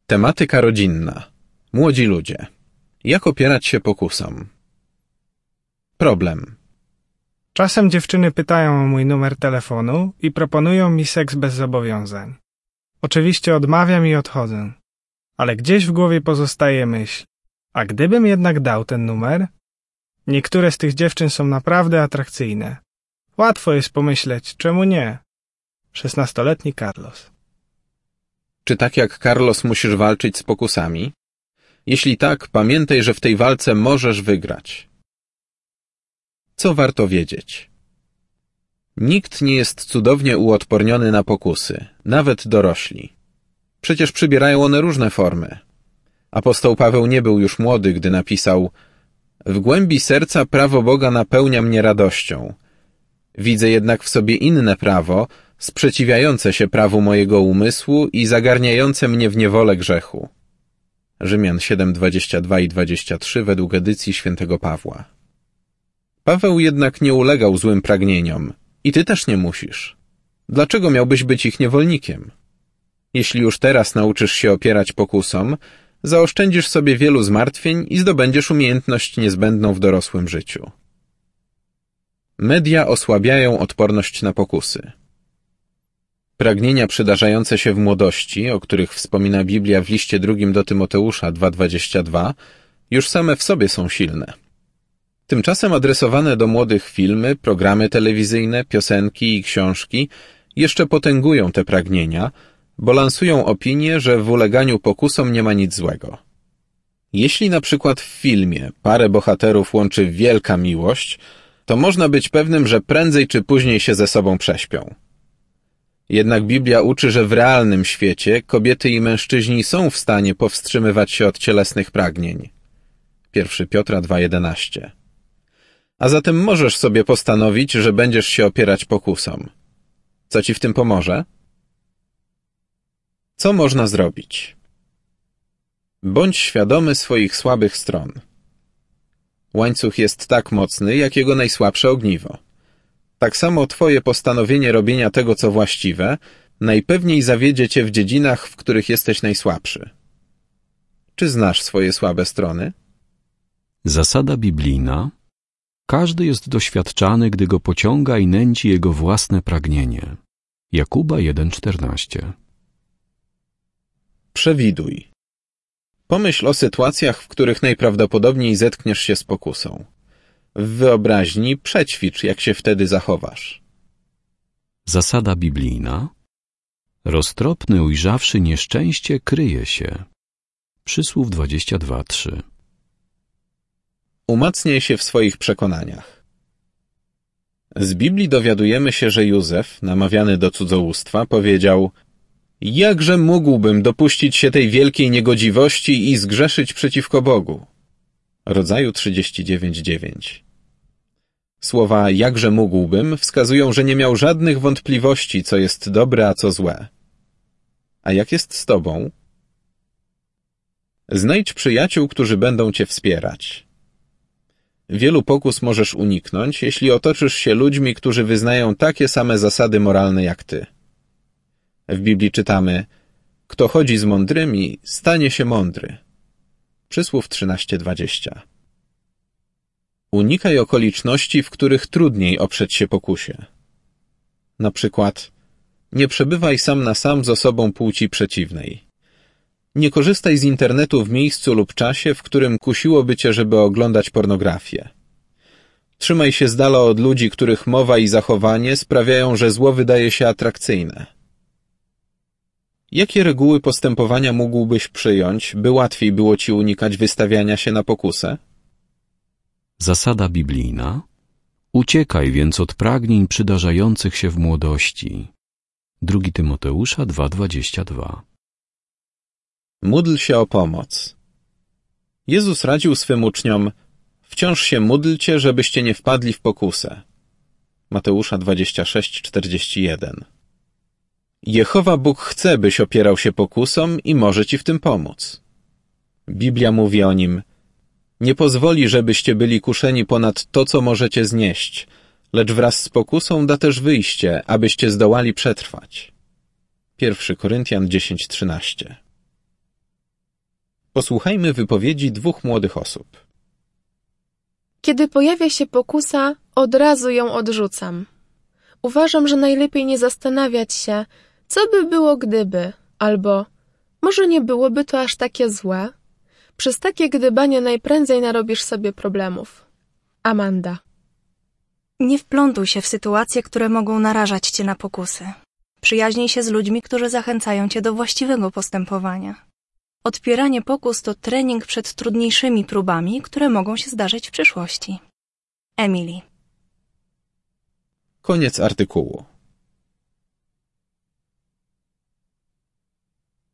Tematyka rodzinna. Młodzi ludzie. Jak opierać się pokusom? Problem. Czasem dziewczyny pytają o mój numer telefonu i proponują mi seks bez zobowiązań. Oczywiście odmawiam i odchodzę. Ale gdzieś w głowie pozostaje myśl, a gdybym jednak dał ten numer? Niektóre z tych dziewczyn są naprawdę atrakcyjne. Łatwo jest pomyśleć, czemu nie? 16-letni Carlos. Czy tak jak Carlos musisz walczyć z pokusami? Jeśli tak, pamiętaj, że w tej walce możesz wygrać. Co warto wiedzieć? Nikt nie jest cudownie uodporniony na pokusy, nawet dorośli. Przecież przybierają one różne formy. Apostoł Paweł nie był już młody, gdy napisał: w głębi serca prawo Boga napełnia mnie radością. Widzę jednak w sobie inne prawo, sprzeciwiające się prawu mojego umysłu i zagarniające mnie w niewolę grzechu. Rzymian 7:22 i 23 według edycji świętego Pawła. Paweł jednak nie ulegał złym pragnieniom. I ty też nie musisz. Dlaczego miałbyś być ich niewolnikiem? Jeśli już teraz nauczysz się opierać pokusom, zaoszczędzisz sobie wielu zmartwień i zdobędziesz umiejętność niezbędną w dorosłym życiu. Media osłabiają odporność na pokusy. Pragnienia przydarzające się w młodości, o których wspomina Biblia w liście 2 do Tymoteusza 2:22, już same w sobie są silne. Tymczasem adresowane do młodych filmy, programy telewizyjne, piosenki i książki jeszcze potęgują te pragnienia, bo lansują opinię, że w uleganiu pokusom nie ma nic złego. Jeśli na przykład w filmie parę bohaterów łączy wielka miłość, to można być pewnym, że prędzej czy później się ze sobą prześpią. Jednak Biblia uczy, że w realnym świecie kobiety i mężczyźni są w stanie powstrzymywać się od cielesnych pragnień. 1 Piotra 2:11. A zatem możesz sobie postanowić, że będziesz się opierać pokusom. Co ci w tym pomoże? Co można zrobić? Bądź świadomy swoich słabych stron. Łańcuch jest tak mocny, jak jego najsłabsze ogniwo. Tak samo twoje postanowienie robienia tego, co właściwe, najpewniej zawiedzie cię w dziedzinach, w których jesteś najsłabszy. Czy znasz swoje słabe strony? Zasada biblijna. Każdy jest doświadczany, gdy go pociąga i nęci jego własne pragnienie. Jakuba 1:14. Przewiduj. Pomyśl o sytuacjach, w których najprawdopodobniej zetkniesz się z pokusą. W wyobraźni przećwicz, jak się wtedy zachowasz. Zasada biblijna. Roztropny, ujrzawszy nieszczęście, kryje się. Przysłów 22:3. Umacniaj się w swoich przekonaniach. Z Biblii dowiadujemy się, że Józef, namawiany do cudzołóstwa, powiedział: jakże mógłbym dopuścić się tej wielkiej niegodziwości i zgrzeszyć przeciwko Bogu? Rodzaju 39:9. Słowa jakże mógłbym wskazują, że nie miał żadnych wątpliwości, co jest dobre, a co złe. A jak jest z tobą? Znajdź przyjaciół, którzy będą cię wspierać. Wielu pokus możesz uniknąć, jeśli otoczysz się ludźmi, którzy wyznają takie same zasady moralne jak ty. W Biblii czytamy: kto chodzi z mądrymi, stanie się mądry. Przysłów 13:20. Unikaj okoliczności, w których trudniej oprzeć się pokusie. Na przykład, nie przebywaj sam na sam z osobą płci przeciwnej. Nie korzystaj z internetu w miejscu lub czasie, w którym kusiłoby cię, żeby oglądać pornografię. Trzymaj się z dala od ludzi, których mowa i zachowanie sprawiają, że zło wydaje się atrakcyjne. Jakie reguły postępowania mógłbyś przyjąć, by łatwiej było ci unikać wystawiania się na pokusę? Zasada biblijna. Uciekaj więc od pragnień przydarzających się w młodości. 2 Tymoteusza 2:22. Módl się o pomoc. Jezus radził swym uczniom: wciąż się módlcie, żebyście nie wpadli w pokusę. Mateusza 26:41. Jehowa Bóg chce, byś opierał się pokusom i może ci w tym pomóc. Biblia mówi o nim: nie pozwoli, żebyście byli kuszeni ponad to, co możecie znieść, lecz wraz z pokusą da też wyjście, abyście zdołali przetrwać. 1 Koryntian 10:13. Posłuchajmy wypowiedzi dwóch młodych osób. Kiedy pojawia się pokusa, od razu ją odrzucam. Uważam, że najlepiej nie zastanawiać się, co by było gdyby, albo może nie byłoby to aż takie złe. Przez takie gdybanie najprędzej narobisz sobie problemów. Amanda. Nie wplątuj się w sytuacje, które mogą narażać cię na pokusy. Przyjaźnij się z ludźmi, którzy zachęcają cię do właściwego postępowania. Odpieranie pokus to trening przed trudniejszymi próbami, które mogą się zdarzyć w przyszłości. Emily. Koniec artykułu.